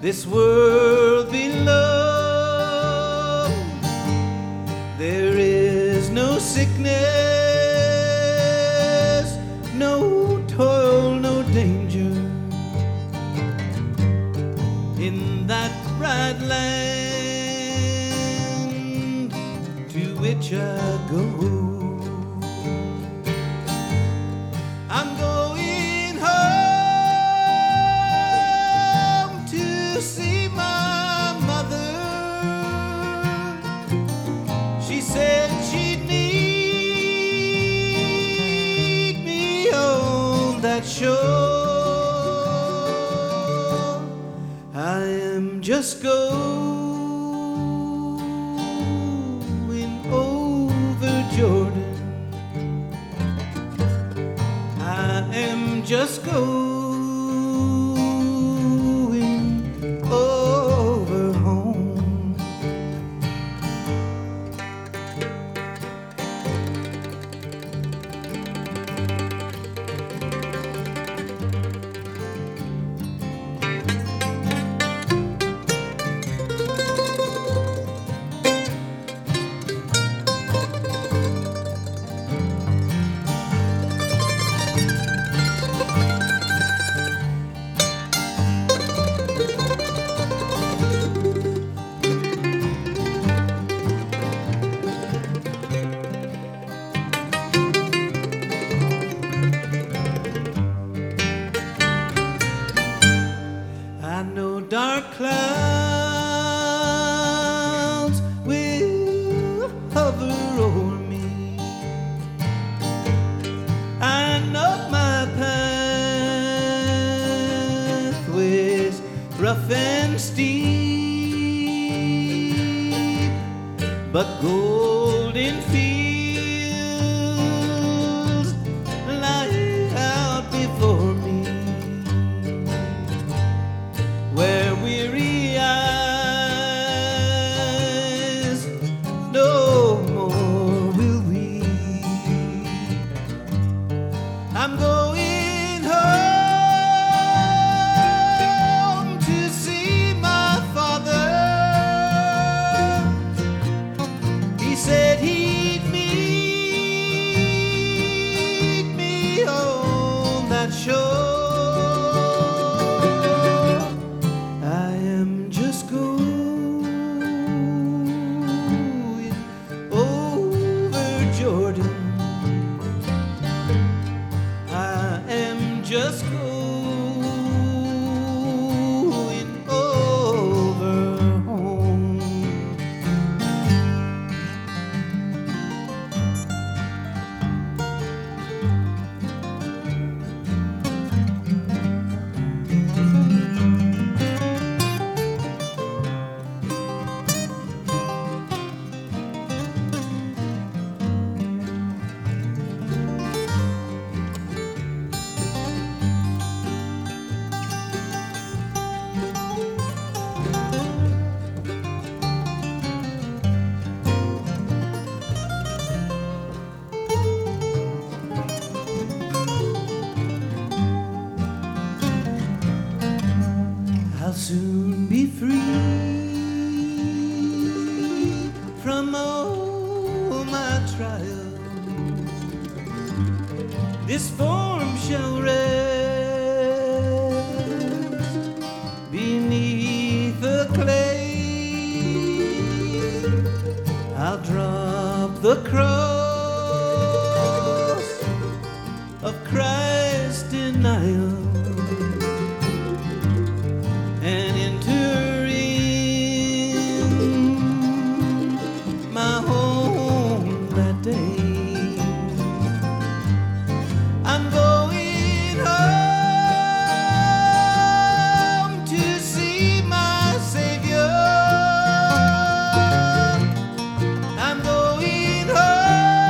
this world below. There is no sickness, no toil, no danger in that bright land to which I go. I'm going home to see my mother. She said she'd need me on that shore. I am just going over Jordan. I am just going over home. I know dark clouds will hover over me. I know my pathway's rough and steep, but golden fields lie out before me, where weary eyes no more will weep. I'm going home to see my father. He said he'd meet me on that shore. I am just going over Jordan. I am just going over home. I'll soon be free from all my trials. This form shall rest beneath the clay. I'll drop the cross of Christ's denial and enter in my home that day. I'm going home to see my Savior. I'm going home